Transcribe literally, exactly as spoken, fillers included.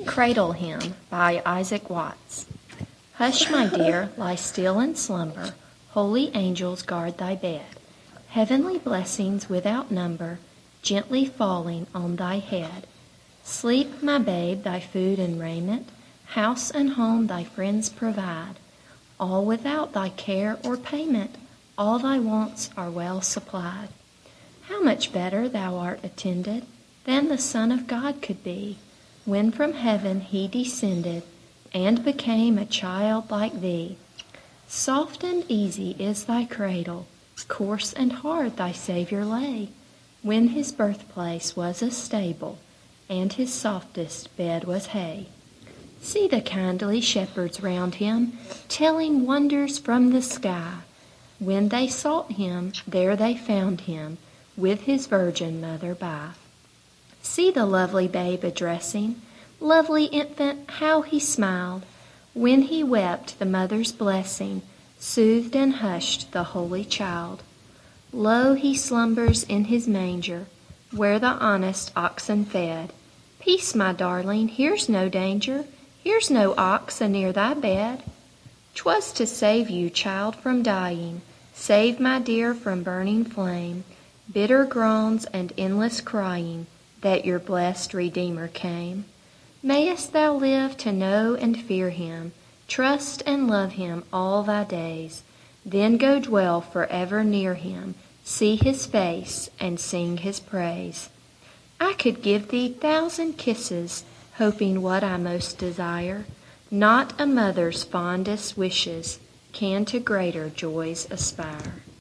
Cradle Hymn by Isaac Watts. Hush, my dear, lie still in slumber. Holy angels guard thy bed. Heavenly blessings without number gently falling on thy head. Sleep, my babe, thy food and raiment, house and home thy friends provide. All without thy care or payment, all thy wants are well supplied. How much better thou art attended than the Son of God could be, when from heaven he descended and became a child like thee. Soft and easy is thy cradle, coarse and hard thy Savior lay, when his birthplace was a stable, and his softest bed was hay. See the kindly shepherds round him, telling wonders from the sky. When they sought him, there they found him, with his virgin mother by. See the lovely babe addressing, lovely infant, how he smiled, when he wept the mother's blessing, soothed and hushed the holy child. Lo, he slumbers in his manger, where the honest oxen fed. Peace, my darling, here's no danger, here's no ox anear thy bed. 'Twas to save you, child, from dying, save my dear from burning flame, bitter groans and endless crying, that your blessed Redeemer came. Mayest thou live to know and fear him, trust and love him all thy days, then go dwell forever near him, see his face and sing his praise. I could give thee thousand kisses, hoping what I most desire. Not a mother's fondest wishes can to greater joys aspire.